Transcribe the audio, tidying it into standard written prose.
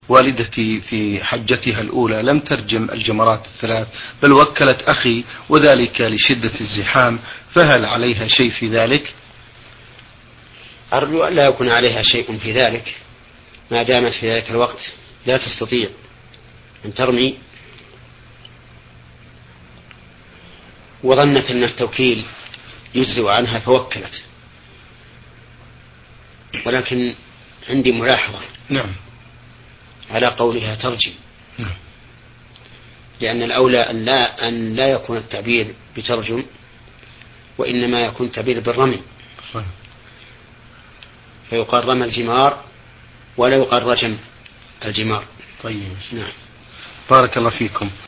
والدتي في حجتها الأولى لم ترجم الجمرات الثلاث، بل وكلت أخي، وذلك لشدة الزحام، فهل عليها شيء في ذلك؟ أرجو أن لا يكون عليها شيء في ذلك، ما دامت في ذلك الوقت لا تستطيع أن ترمي، وظنت أن التوكيل يجزئ عنها فوكلت. ولكن عندي ملاحظة نعم على قولها ترجم، لأن الأولى أن لا يكون التعبير بترجم، وإنما يكون التعبير بالرمي، فيقال رمى الجمار ولا يقال رجم الجمار. طيب، نعم. بارك الله فيكم.